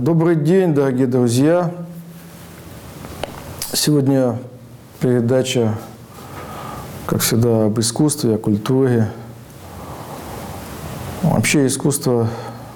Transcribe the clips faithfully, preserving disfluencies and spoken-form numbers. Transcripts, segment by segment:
Добрый день, дорогие друзья. Сегодня передача, как всегда, об искусстве, о культуре. Вообще искусство,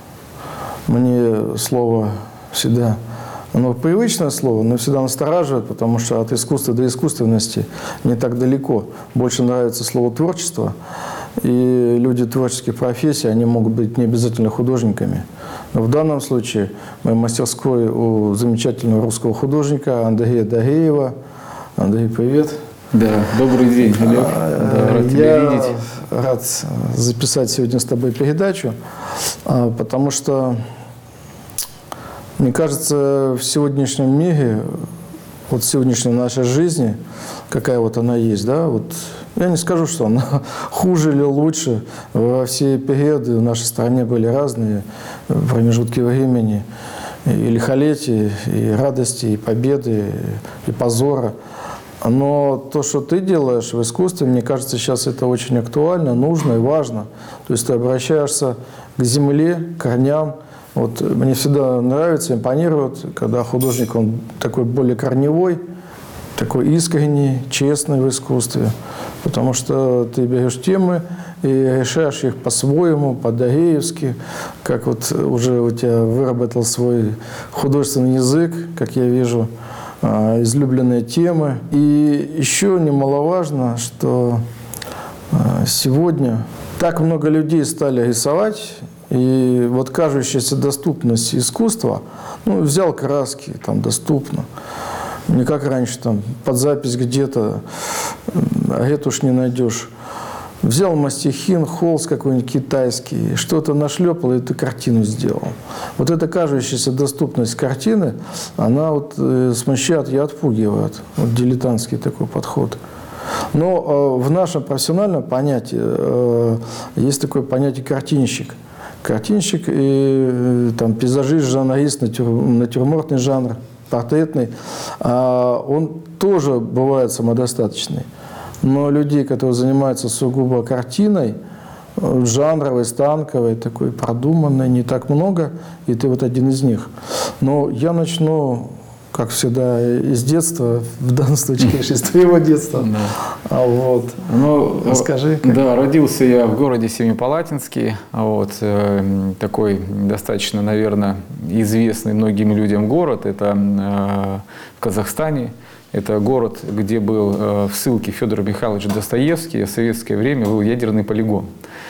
мне слово всегда, оно привычное слово, но всегда настораживает, потому что от искусства до искусственности не так далеко. Больше нравится слово творчество. И люди творческих профессий, они могут быть не обязательно художниками. Но в данном случае мы в мастерской у замечательного русского художника Андрея Дагеева. Андрей, привет. Да, добрый день, Олег. Да, рад тебя Я видеть. рад записать сегодня с тобой передачу, потому что, мне кажется, в сегодняшнем мире, вот в сегодняшней нашей жизни, какая вот она есть, да, вот я не скажу, что она хуже или лучше. Во все периоды в нашей стране были разные промежутки времени, и лихолетия, и радости, и победы, и позора. Но то, что ты делаешь в искусстве, мне кажется, сейчас это очень актуально, нужно и важно. То есть ты обращаешься к земле, к корням. Вот мне всегда нравится, импонирует, когда художник, он такой более корневой, такой искренний, честный в искусстве. Потому что ты берешь темы и решаешь их по-своему, по-дагеевски, как вот уже у тебя выработал свой художественный язык, как я вижу, излюбленные темы. И еще немаловажно, что сегодня так много людей стали рисовать, и вот кажущаяся доступность искусства, ну, взял краски, там доступно. Не как раньше, там, под запись где-то, а это уж не найдешь. Взял мастихин, холст какой-нибудь китайский, что-то нашлепал, и ты картину сделал. Вот эта кажущаяся доступность картины, она вот э, смущает и отпугивает. Вот дилетантский такой подход. Но э, в нашем профессиональном понятии э, есть такое понятие картинщик. Картинщик и э, там, пейзажист, жанрист, натюр, натюрмортный жанр, портретный, он тоже бывает самодостаточный. Но людей, которые занимаются сугубо картиной, жанровой, станковой, такой продуманной, не так много, и ты вот один из них. Но я начну, как всегда, из детства, в данном случае, конечно, из твоего детства. Да. А вот. Ну, расскажи. Как... Да, родился я в городе Семипалатинске, вот, э, такой достаточно, наверное, известный многим людям город. Это э, в Казахстане. Это город, где был э, в ссылке Федор Михайлович Достоевский, в советское время был ядерный полигон.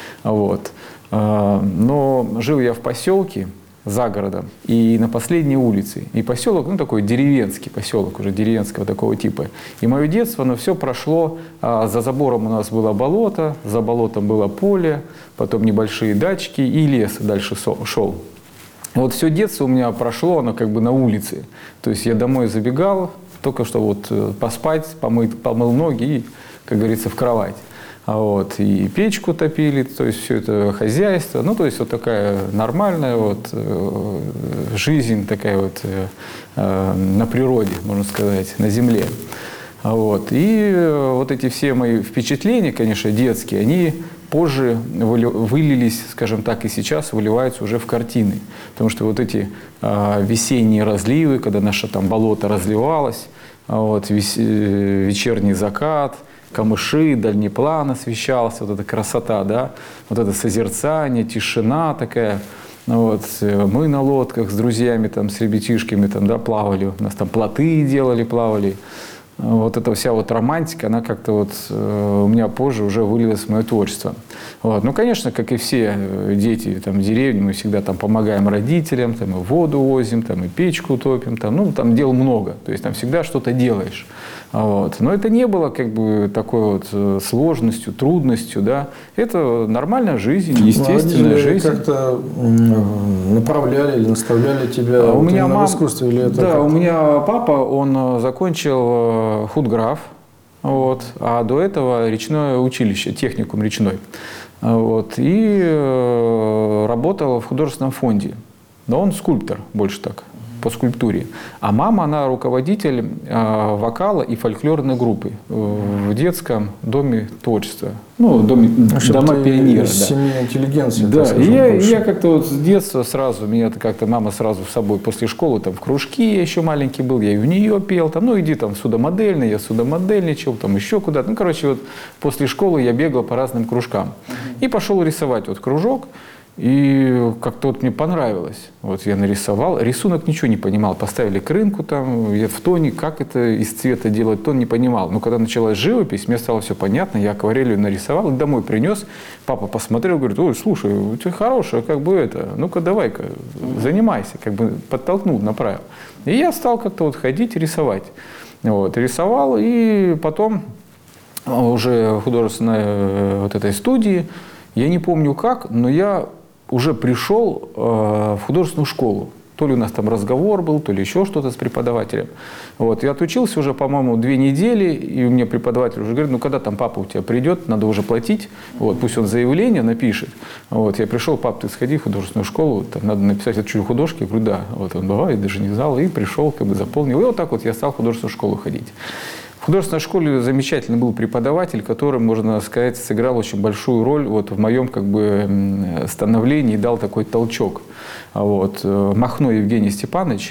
Вот. Э, но жил я в поселке, за городом, и на последней улице. И поселок, ну, такой деревенский поселок, уже деревенского такого типа. И мое детство, оно все прошло, а, за забором у нас было болото, за болотом было поле, потом небольшие дачки, и лес дальше шел. Вот все детство у меня прошло, оно как бы на улице. То есть я домой забегал, только что вот поспать, помыть, помыл ноги и, как говорится, в кровать. Вот, и печку топили, то есть все это хозяйство, ну, то есть вот такая нормальная вот э, жизнь такая вот э, э, на природе, можно сказать, на земле. Вот, и э, вот эти все мои впечатления, конечно, детские, они позже вылились, скажем так, и сейчас выливаются уже в картины. Потому что вот эти э, весенние разливы, когда наше там болото разливалось, вот, вес, э, вечерний закат, камыши, дальний план освещался, вот эта красота, да, вот это созерцание, тишина такая. Вот. Мы на лодках с друзьями, там, с ребятишками там, да, плавали, у нас там плоты делали, плавали. Вот эта вся вот романтика, она как-то вот э, у меня позже уже вылилась в мое творчество. Вот. Ну, конечно, как и все дети там, в деревне, мы всегда там помогаем родителям, там, и воду возим, там, и печку топим, там, ну, там дел много, то есть там всегда что-то делаешь. Вот. Но это не было как бы такой вот сложностью, трудностью, да. Это нормальная жизнь, естественная ну, жизнь. Как-то направляли или наставляли тебя а вот у меня мам... в искусстве? Или это да, как-то... у меня папа, он закончил худграф, вот, а до этого речное училище, техникум речной. Вот, и работал в художественном фонде. Но он скульптор, больше так. по скульптуре. А мама, она руководитель э, вокала и фольклорной группы в детском доме творчества. Ну, доме, дома пионера. Из да. семьи интеллигенции. Да, так и скажем, я, больше. я как-то вот с детства сразу, меня как-то мама сразу с собой после школы, там в кружки, я еще маленький был, я и в нее пел, там, ну иди там судомодельный, я судомодельничал, там еще куда-то. Ну, короче, вот после школы я бегал по разным кружкам. И пошел рисовать вот кружок. И как-то вот мне понравилось. Вот я нарисовал. Рисунок ничего не понимал. Поставили крынку там, я в тоне, как это из цвета делать, тон не понимал. Но когда началась живопись, мне стало все понятно. Я акварелью нарисовал, и домой принес. Папа посмотрел, говорит: ой, слушай, у тебя хорошее, как бы это, ну-ка давай-ка, занимайся. Как бы подтолкнул, направил. И я стал как-то вот ходить, рисовать. Вот, рисовал, и потом уже в художественной вот этой студии, я не помню как, но я уже пришел э, в художественную школу. То ли у нас там разговор был, то ли еще что-то с преподавателем. Вот. Я отучился уже, по-моему, две недели, и у меня преподаватель уже говорит: ну, когда там папа у тебя придет, надо уже платить, вот, пусть он заявление напишет. Вот. Я пришел: пап, ты сходи в художественную школу, там надо написать отчет художки. Я говорю: да. Вот он бывает, даже не знал, и пришел, как бы заполнил. И вот так вот я стал в художественную школу ходить. В художественной школе замечательный был преподаватель, который, можно сказать, сыграл очень большую роль вот в моем как бы становлении и дал такой толчок. Вот. Махно Евгений Степанович,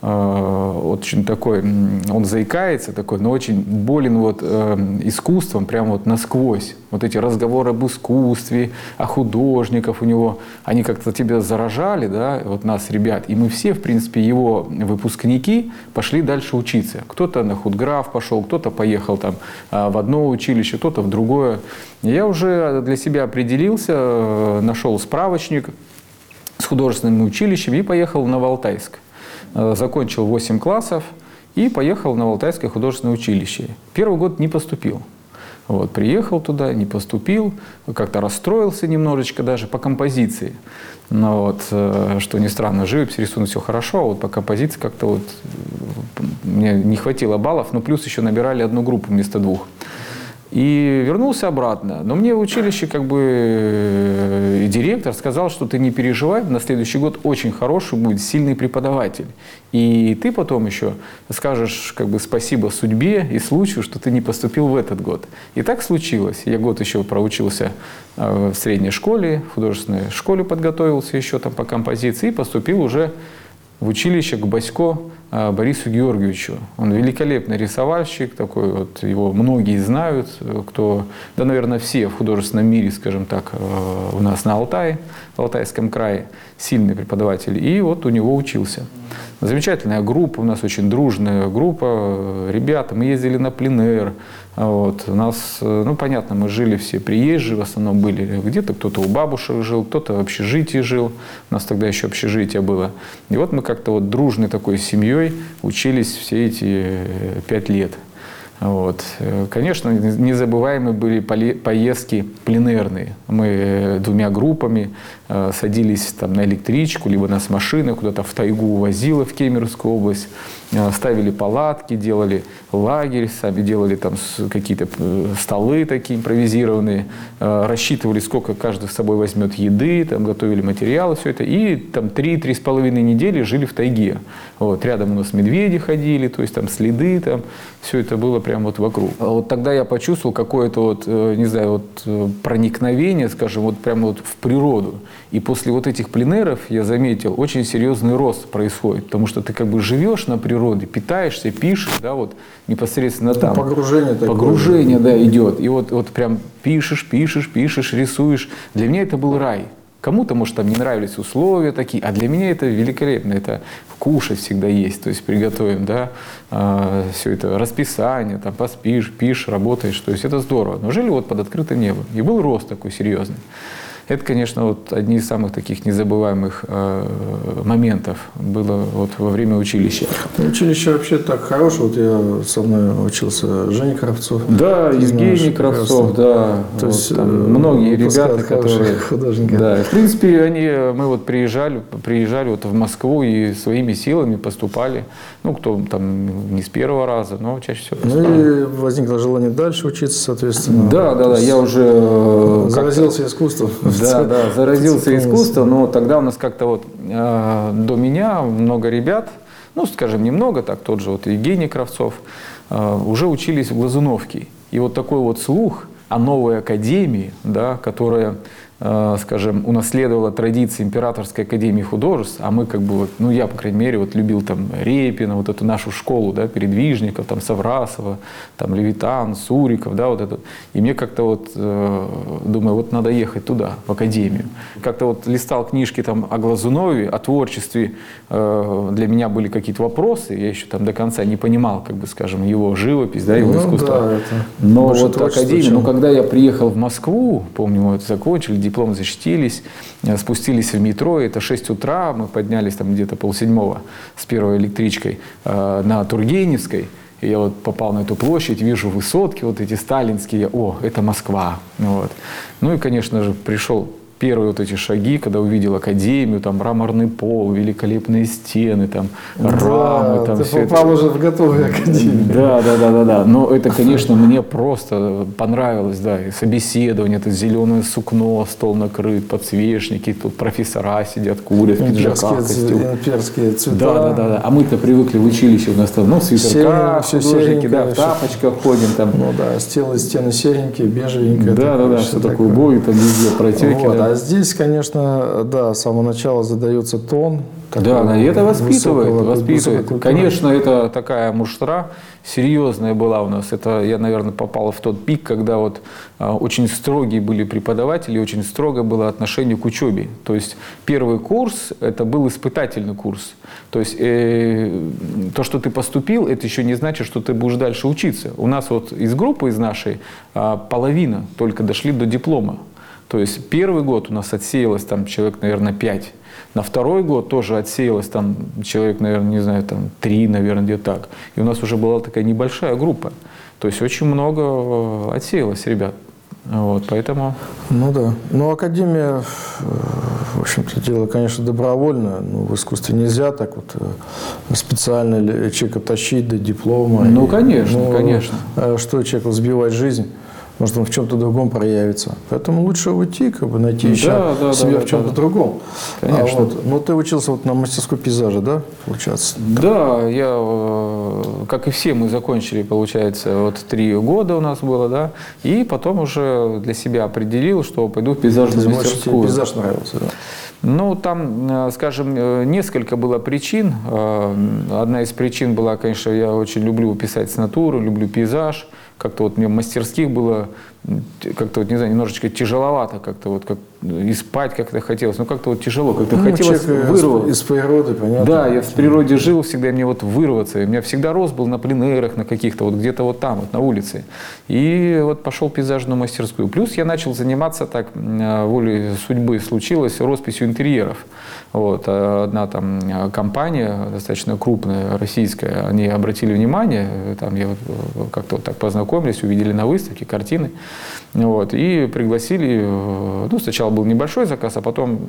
очень такой, он заикается такой, но очень болен вот искусством прямо вот насквозь. Вот эти разговоры об искусстве, о художниках у него, они как-то тебя заражали, да, вот нас, ребят. И мы все, в принципе, его выпускники пошли дальше учиться. Кто-то на худграф пошел, кто-то поехал там в одно училище, кто-то в другое. И я уже для себя определился, нашел справочник с художественным училищем и поехал в Новоалтайск. Закончил восемь классов и поехал в Новоалтайское художественное училище. Первый год не поступил. Вот, приехал туда, не поступил, как-то расстроился немножечко даже по композиции. Но вот, что ни странно, живопись, рисунок, все хорошо, а вот по композиции как-то вот мне не хватило баллов, но плюс еще набирали одну группу вместо двух. И вернулся обратно. Но мне в училище как бы директор сказал, что ты не переживай, на следующий год очень хороший будет, сильный преподаватель. И ты потом еще скажешь как бы спасибо судьбе и случаю, что ты не поступил в этот год. И так случилось. Я год еще проучился в средней школе, в художественной школе подготовился еще там по композиции и поступил уже в училище к Басько Борису Георгиевичу. Он великолепный рисовальщик, такой вот, его многие знают, кто, да, наверное, все в художественном мире, скажем так, у нас на Алтае, в Алтайском крае, сильный преподаватель, и вот у него учился. Замечательная группа, у нас очень дружная группа, ребята, мы ездили на пленэр, вот, у нас, ну, понятно, мы жили все приезжие, в основном были, где-то кто-то у бабушек жил, кто-то в общежитии жил, у нас тогда еще общежитие было, и вот мы как-то вот дружной такой семьей учились все эти пять лет. Вот. Конечно, незабываемые были поездки пленэрные. Мы двумя группами садились там на электричку, либо нас машина куда-то в тайгу увозила в Кемеровскую область, ставили палатки, делали лагерь, сами делали там какие-то столы такие импровизированные, рассчитывали, сколько каждый с собой возьмет еды, там готовили материалы, все это, и там три-три с половиной недели жили в тайге. Вот. Рядом у нас медведи ходили, то есть там следы, там все это было прямо вот вокруг. Вот тогда я почувствовал какое-то вот, не знаю, вот проникновение, скажем, вот прямо вот в природу. И после вот этих пленэров я заметил, очень серьезный рост происходит, потому что ты как бы живешь на природе, питаешься, пишешь, да, вот непосредственно там. Погружение такое. Погружение, да, идет. И вот, вот прям пишешь, пишешь, пишешь, рисуешь. Для меня это был рай. Кому-то, может, там не нравились условия такие, а для меня это великолепно. Это кушать всегда есть, то есть приготовим, да, э, все это расписание, там поспишь, пишешь, работаешь, то есть это здорово. Но жили вот под открытым небом. И был рост такой серьезный. Это, конечно, вот одни из самых таких незабываемых э, моментов было вот во время училища. Училище вообще так хорошее. Вот я со мной учился Женя Кравцов. Да, Евгений знаешь, Кравцов, да. То вот, есть там, многие ребята, которые... художники. Да, в принципе, они, мы вот приезжали, приезжали вот в Москву и своими силами поступали. Ну, кто там не с первого раза, но чаще всего поступали. Ну и возникло желание дальше учиться, соответственно. Да, да, да, я уже... Заразился искусством. Да, да, заразился искусством, но тогда у нас как-то вот э, до меня много ребят, ну, скажем, немного, так, тот же вот Евгений Кравцов, уже учились в Глазуновке. И вот такой вот слух о новой академии, да, которая, скажем, унаследовала традиции Императорской академии художеств, а мы как бы, вот, ну я, по крайней мере, вот любил там Репина, вот эту нашу школу, да, передвижников, там Саврасова, там Левитан, Суриков, да, вот это. И мне как-то вот, э, думаю, вот надо ехать туда, в академию. Как-то вот листал книжки там о Глазунове, о творчестве, э, для меня были какие-то вопросы, я еще там до конца не понимал, как бы, скажем, его живопись, да, его ну, искусство. Да, это Но вот творчество, академия, чем... ну когда я приехал в Москву, помню, мы это закончили, диплом защитились, спустились в метро, это шесть утра, мы поднялись там где-то полседьмого с первой электричкой э, на Тургеневской, и я вот попал на эту площадь, вижу высотки вот эти сталинские, о, это Москва. Вот. Ну и, конечно же, пришел первые вот эти шаги, когда увидел академию, там мраморный пол, великолепные стены, там да, рамы, там ты все попал это. уже в готовую академию. Да, да, да, да, да. Но это, конечно, мне просто понравилось, да, и собеседование, это зеленое сукно, стол накрыт, подсвечники, тут профессора сидят, курят, в пиджаках, костюм. Имперские цвета. Да, да, да, да. А мы-то привыкли в училище, у нас там, ну, в свитерках, Все художники, да, в серенькое, тапочках ходим там. Ну да, стены, стены серенькие, бежевенькие. Да, да, да, все такое будет, там везде протеки. Вот, Да. а здесь, конечно, да, с самого начала задается тон. Да, да, и это воспитывает, высокого- воспитывает. высокой Конечно, это такая муштра серьезная была у нас. Это я, наверное, попал в тот пик, когда вот а, очень строгие были преподаватели, очень строго было отношение к учебе. То есть первый курс это был испытательный курс. То есть э, то, что ты поступил, это еще не значит, что ты будешь дальше учиться. У нас вот из группы из нашей а, половина только дошли до диплома. То есть первый год у нас отсеялось там человек, наверное, пять. На второй год тоже отсеялось там человек, наверное, не знаю, там три, наверное, где-то так. И у нас уже была такая небольшая группа. То есть очень много отсеялось ребят. Вот, поэтому... Ну да. Ну, академия, в общем-то, дело, конечно, добровольное. Ну, в искусстве нельзя так вот специально человека тащить до диплома. Ну, и, конечно, ну, конечно. Что человеку сбивать жизнь? Может, он в чем-то другом проявится. Поэтому лучше уйти, как бы найти еще Да, да, себя да, в чем-то да. другом. Конечно. А вот, ну, ты учился вот на мастерской пейзажа, да, получается? Да, я, э, как и все, мы закончили, получается, вот три года у нас было, да, и потом уже для себя определил, что пойду в пейзажную Больше тебе мастерскую. пейзаж нравился, да? Ну, там, скажем, несколько было причин. Одна из причин была, конечно, я очень люблю писать с натуры, люблю пейзаж. Как-то вот мне в мастерских было как-то, вот, не знаю, немножечко тяжеловато, как-то вот как и спать как-то хотелось, ну как-то вот тяжело, как-то Ну, хотелось вырваться. Из, из природы, понятно. Да, я в природе жил всегда, и мне вот вырваться. У меня всегда рост был на пленэрах, на каких-то, вот где-то вот там, вот на улице. И вот пошел в пейзажную мастерскую. Плюс я начал заниматься так, волей судьбы случилось, росписью интерьеров. Вот, одна там компания, достаточно крупная, российская, они обратили внимание, там я вот как-то вот так познакомились, увидели на выставке картины. Вот, и пригласили, ну, сначала был небольшой заказ, а потом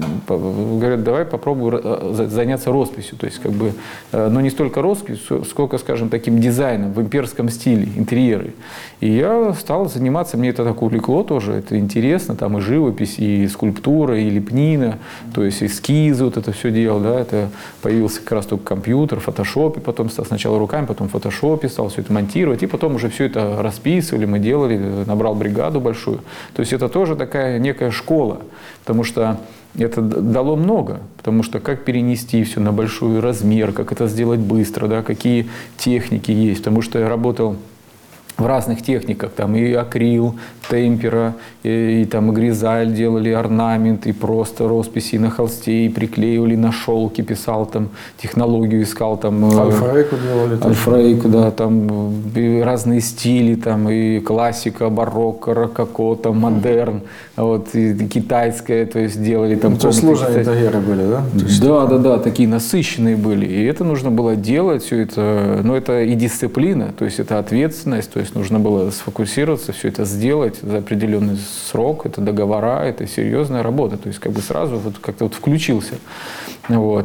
говорят, давай попробуй заняться росписью. То есть, как бы, ну, не столько росписью, сколько, скажем, таким дизайном в имперском стиле, интерьеры. И я стал заниматься, мне это так увлекло тоже, это интересно, там и живопись, и скульптура, и лепнина, то есть эскизы, вот это все делал, да, это появился как раз только компьютер, в фотошопе, потом стал сначала руками, потом в фотошопе стал все это монтировать, и потом уже все это расписывали, мы делали, набрал бригаду большую. То есть это тоже такая некая школа, потому что это дало много, потому что как перенести все на большой размер, как это сделать быстро, да, какие техники есть, потому что я работал в разных техниках, там и акрил, темпера, и, и там и гризаль делали, орнамент, и просто росписи на холсте, и приклеивали на шелке, писал там, технологию искал там. Альфрейку делали. Альфрейку, да, там и разные стили, там и классика, барокко, рококо, там модерн, вот, и китайское, то есть делали там. Ну, то есть сложные интерьеры были, да? Да, да, да, такие насыщенные были, и это нужно было делать, все это, но это и дисциплина, то есть это ответственность, то есть нужно было сфокусироваться, все это сделать за определенный срок, это договора, это серьезная работа, то есть как бы сразу вот как-то вот включился. Вот.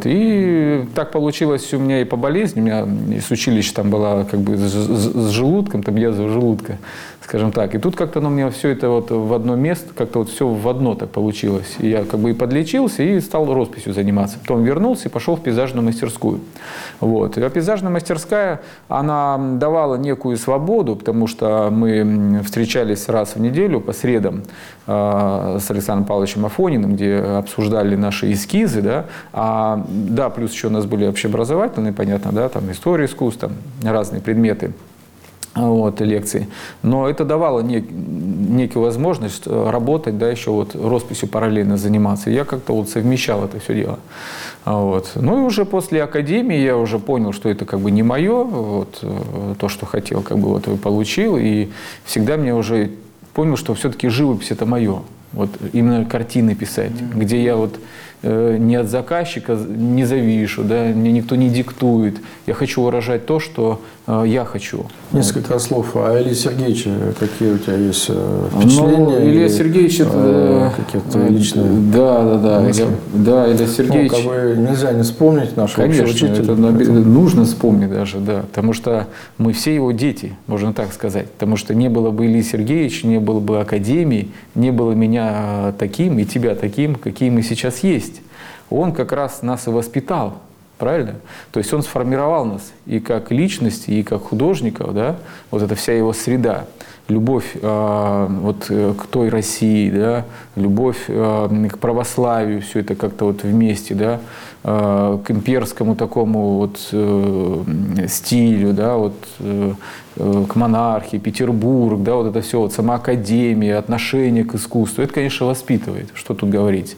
И так получилось у меня и по болезни, у меня с училища там была как бы с желудком, там язва желудка, скажем так. И тут как-то оно у меня все это вот в одно место, как-то вот все в одно так получилось. И я как бы и подлечился, и стал росписью заниматься. Потом вернулся и пошел в пейзажную мастерскую. Вот. А пейзажная мастерская, она давала некую свободу, потому что мы встречались раз в неделю по средам э, с Александром Павловичем Афониным, где обсуждали наши эскизы, да, а, да, плюс еще у нас были общеобразовательные, понятно, да, там история искусств, там разные предметы. Вот, лекции. Но это давало нек, некую возможность работать, да, еще вот росписью параллельно заниматься. И я как-то вот совмещал это все дело. Вот. Ну и уже после академии я уже понял, что это как бы не мое, вот, то, что хотел, как бы вот и получил. И всегда мне уже понял, что все-таки живопись это мое. Вот именно картины писать, mm-hmm. где я вот э, не от заказчика не завишу, да, мне никто не диктует. Я хочу выражать то, что э, я хочу. Несколько вот. слов о Илье Сергеевиче. Какие у тебя есть впечатления? Ну, Илья Сергеевич это э, какие-то личные. Да, да, да. Илья, да, Илья Сергеевич. Ну, как бы нельзя не вспомнить нашего Конечно, учителя. это нужно вспомнить даже, да. Потому что мы все его дети, можно так сказать. Потому что не было бы Ильи Сергеевича, не было бы академии, не было меня таким и тебя таким, какие мы сейчас есть. Он как раз нас и воспитал, правильно? То есть он сформировал нас и как личности, и как художников, да, вот эта вся его среда. Любовь э, вот, к той России, да, любовь э, к православию, все это как-то вот вместе, да, э, к имперскому такому вот э, стилю, да, вот, э, к монархии, Петербург, да, вот это все, вот, сама академия, отношение к искусству, это, конечно, воспитывает, что тут говорить.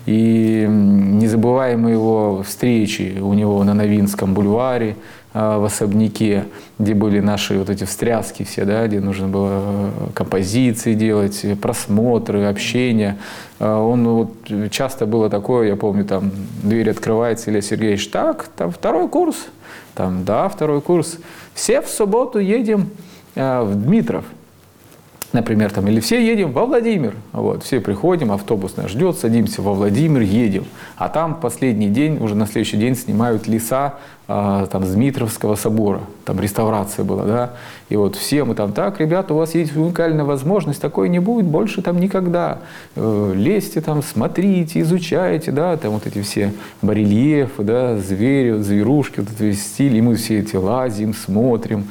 И незабываемые его встречи у него на Новинском бульваре, в особняке, где были наши вот эти встряски все, да, где нужно было композиции делать, просмотры, общение. Он вот, часто было такое, я помню, там дверь открывается, Илья Сергеевич, так, там второй курс, там, да, второй курс, все в субботу едем в Дмитров. Например, там, или все едем во Владимир. Вот, все приходим, автобус нас ждет, садимся во Владимир, едем. А там последний день, уже на следующий день снимают леса э, там, с Дмитровского собора. Там реставрация была, да. И вот все мы там, так, ребята, у вас есть уникальная возможность, такой не будет больше там никогда. Э, лезьте там, смотрите, изучайте, да, там вот эти все барельефы, да, звери, зверушки, вот этот весь стиль. И мы все эти лазим, смотрим.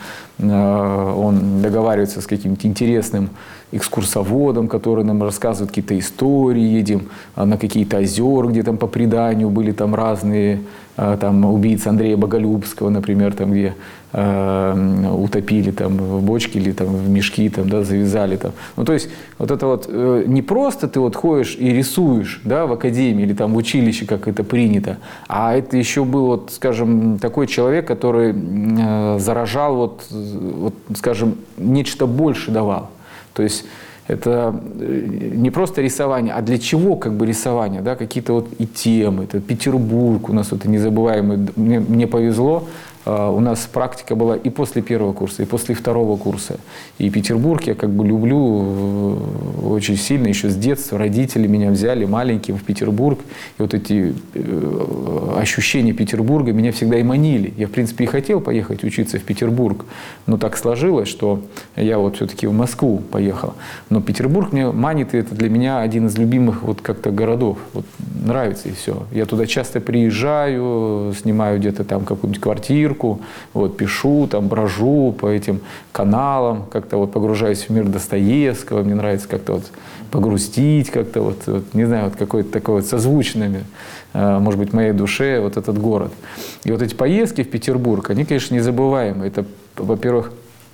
Он договаривается с каким-то интересным экскурсоводом, который нам рассказывает какие-то истории, едем на какие-то озера, где там по преданию были там разные там, убийцы Андрея Боголюбского, например, там, где э, утопили там, в бочки или там, в мешки, там, да, завязали. Там. Ну, то есть вот это вот э, не просто ты вот ходишь и рисуешь, да, в академии или там в училище, как это принято, а это еще был, вот, скажем, такой человек, который э, заражал, вот, вот, скажем, нечто больше давал. То есть это не просто рисование, а для чего как бы рисование, да, какие-то вот и темы. Это Петербург у нас вот незабываемый. Мне, мне повезло, у нас практика была и после первого курса, и после второго курса. И Петербург я как бы люблю очень сильно, еще с детства. Родители меня взяли маленьким в Петербург. И вот эти ощущения Петербурга меня всегда и манили. Я, в принципе, и хотел поехать учиться в Петербург. Но так сложилось, что я вот все-таки в Москву поехал. Но Петербург мне манит, и это для меня один из любимых вот как-то городов. Вот нравится и все. Я туда часто приезжаю, снимаю где-то там какую-нибудь квартиру, вот, пишу, там, брожу по этим каналам, как-то вот погружаюсь в мир Достоевского, мне нравится как-то вот погрустить, как-то вот, вот, не знаю, вот какой-то такой вот созвучными, может быть, моей душе вот этот город. И вот эти поездки в Петербург, они, конечно, незабываемые. Это, во-первых,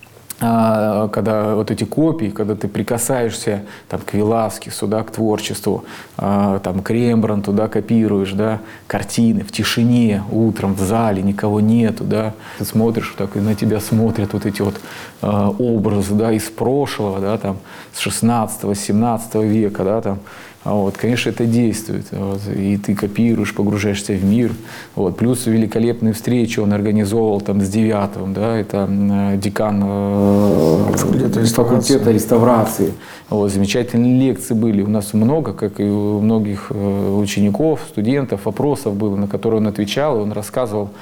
когда вот эти копии, когда ты прикасаешься там, к Веласкесу, да, к творчеству, там, к Рембрандту, да, копируешь, да, картины в тишине, утром в зале, никого нету, да, ты смотришь, так, и на тебя смотрят вот эти вот образы, да, из прошлого, да, там, с шестнадцатого-семнадцатого века, да, там, вот, конечно, это действует. Вот, и ты копируешь, погружаешься в мир. Вот, плюс великолепные встречи он организовывал там, с Девятовым. Да, это э, декан э, факультета, факультета реставрации. Вот, замечательные лекции были. У нас много, как и у многих э, учеников, студентов, вопросов было, на которые он отвечал. И он рассказывал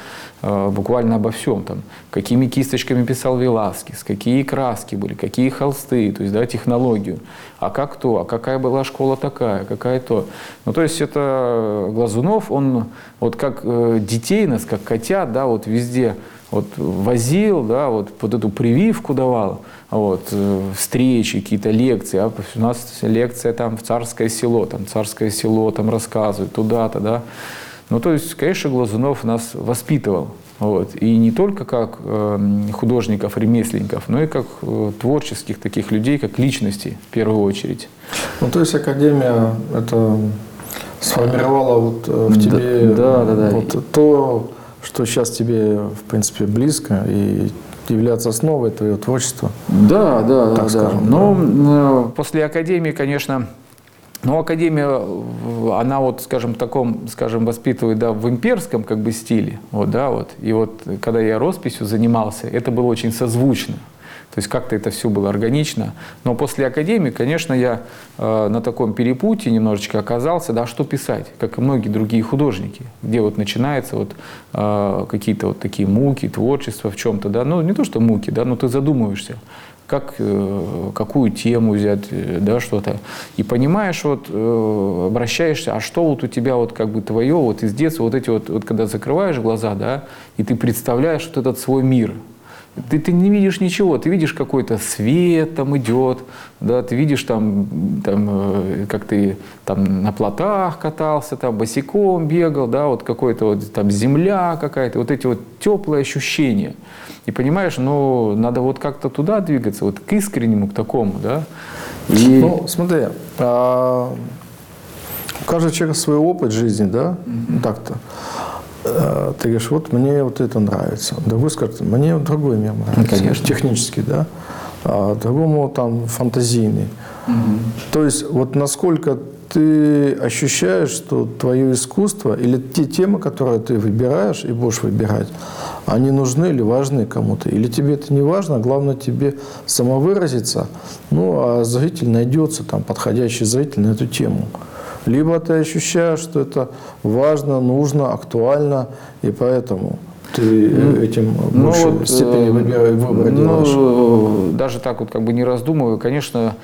э, буквально обо всем. Там, какими кисточками писал Веласкес, какие краски были, какие холсты, то есть, да, технологию. А как то, а какая была школа такая, какая то. Ну, то есть это Глазунов, он вот как э, детей нас, как котят, да, вот везде вот возил, да, вот под эту прививку давал, вот, э, встречи, какие-то лекции. А у нас лекция там в Царское село, там Царское село там рассказывает, туда-то, да. Ну, то есть, конечно, Глазунов нас воспитывал. Вот. И не только как э, художников, ремесленников, но и как э, творческих таких людей, как личностей в первую очередь. Ну, то есть Академия это сформировала вот э, в Да, тебе да, да, да. Вот то, что сейчас тебе, в принципе, близко и является основой твоего творчества. Да, да, так да. скажем, Но да. э, после Академии, конечно, но Академия, она вот, скажем, в таком, скажем, воспитывает, да, в имперском как бы стиле, вот, да, вот. И вот, когда я росписью занимался, это было очень созвучно. То есть как-то это все было органично. Но после Академии, конечно, я э, на таком перепутье немножечко оказался, да, что писать, как и многие другие художники, где вот начинаются вот э, какие-то вот такие муки, творчество в чем-то, да, ну не то что муки, да, но ты задумываешься, как, э, какую тему взять, э, да, что-то. И понимаешь, вот, э, обращаешься, а что вот у тебя вот как бы твое, вот из детства, вот эти вот, вот когда закрываешь глаза, да, и ты представляешь вот этот свой мир. Ты, ты не видишь ничего, ты видишь какой-то свет там идет, да, ты видишь там, там э, как ты там на плотах катался, там босиком бегал, да, вот какой-то вот там земля какая-то, вот эти вот теплые ощущения. И понимаешь, ну, надо вот как-то туда двигаться, вот к искреннему, к такому, да. И... Ну, смотри, а, у каждого человека свой опыт жизни, да, mm-hmm. так-то. Ты говоришь, вот мне вот это нравится. Другой скажет, мне вот другой мир нравится. Конечно. Технический, да. А другому там фантазийный. Угу. То есть вот насколько ты ощущаешь, что твое искусство или те темы, которые ты выбираешь и будешь выбирать, они нужны или важны кому-то. Или тебе это не важно, главное тебе самовыразиться, ну а зритель найдется, там подходящий зритель на эту тему. Либо ты ощущаешь, что это важно, нужно, актуально, и поэтому ты этим ну, больше вот, степени выбора делаешь. Ну, даже так вот как бы не раздумываю. Конечно,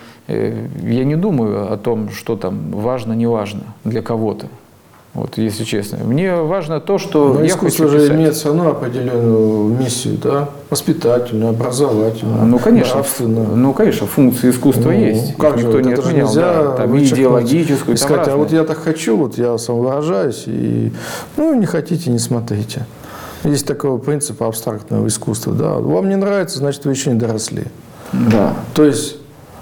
я не думаю о том, что там важно, не важно для кого-то. Вот, если честно. Мне важно то, что Но я искусство хочу же писать. имеет все равно определенную миссию, да? Воспитательную, образовательную, ну, конечно, нравственную. Ну, конечно, функции искусства ну, есть. Как Их же, никто вот не это отменял. же нельзя Да, там идеологическую, и сказать, там а вот разные. я так хочу, вот я самовыражаюсь, и ну, не хотите, не смотрите. Есть такой принцип абстрактного искусства. Да? Вам не нравится, значит, вы еще не доросли. Да. То есть,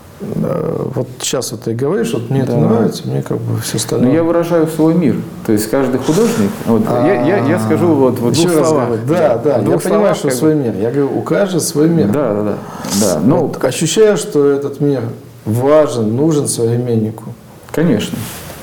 вот сейчас вот ты говоришь, вот мне да. это нравится, мне как бы все остальное. Но я выражаю свой мир. То есть каждый художник, вот, я, я, я скажу вот в двух словах. Да, да, я понимаю, что свой мир. Я говорю, у каждого свой мир. Да, да, да. да. Но вот, ощущаю, что этот мир важен, нужен современнику. Конечно.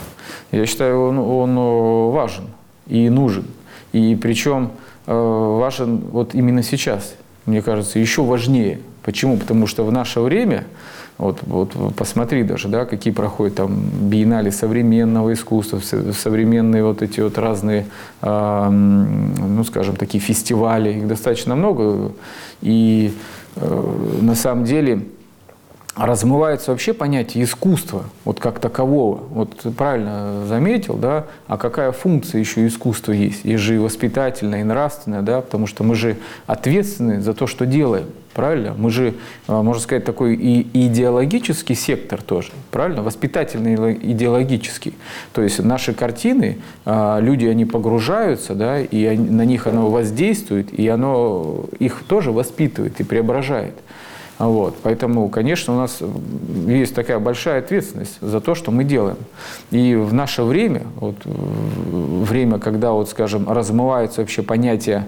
Я считаю, он, он важен и нужен. И причем важен вот именно сейчас, мне кажется, еще важнее. Почему? Потому что в наше время, вот, вот посмотри даже, да, какие проходят там биеннале современного искусства, современные вот эти вот разные, э, ну, скажем, такие фестивали, их достаточно много. И э, на самом деле размывается вообще понятие искусства, вот как такового. Вот ты правильно заметил, да, а какая функция еще искусства есть? Есть же и воспитательная, и нравственная, да, потому что мы же ответственны за то, что делаем, правильно? Мы же, можно сказать, такой и идеологический сектор тоже, правильно? Воспитательный, идеологический. То есть наши картины, люди, они погружаются, да, и на них оно воздействует, и оно их тоже воспитывает и преображает. Вот. Поэтому, конечно, у нас есть такая большая ответственность за то, что мы делаем. И в наше время, вот, время, когда, вот, скажем, размываются вообще понятия,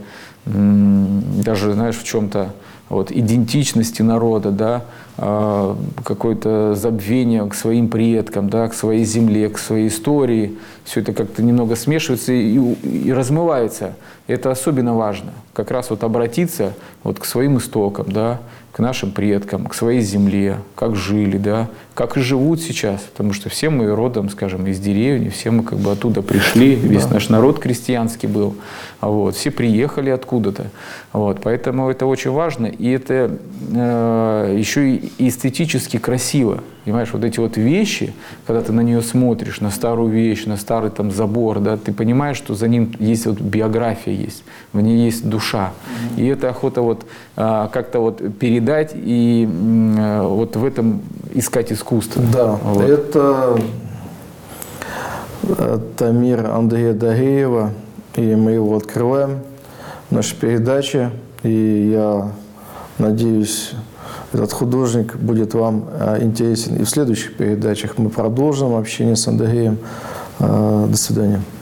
даже, знаешь, в чем-то вот, идентичности народа, да, какое-то забвение к своим предкам, да, к своей земле, к своей истории, все это как-то немного смешивается и, и размывается. Это особенно важно, как раз вот обратиться вот к своим истокам, да, к нашим предкам, к своей земле, как жили, да, как и живут сейчас. Потому что все мы родом, скажем, из деревни, все мы как бы оттуда пришли, весь да. наш народ крестьянский был. Вот, все приехали откуда-то. Вот, поэтому это очень важно. И это э, еще и эстетически красиво. Понимаешь, вот эти вот вещи, когда ты на нее смотришь, на старую вещь, на старый там забор, да, ты понимаешь, что за ним есть вот биография есть, в ней есть душа. Mm-hmm. И это охота вот а, как-то вот передать и а, вот в этом искать искусство. Да, вот. это, это мир Андрея Дагеева, и мы его открываем в нашей передаче, и я надеюсь, этот художник будет вам интересен и в следующих передачах. Мы продолжим общение с Андреем. До свидания.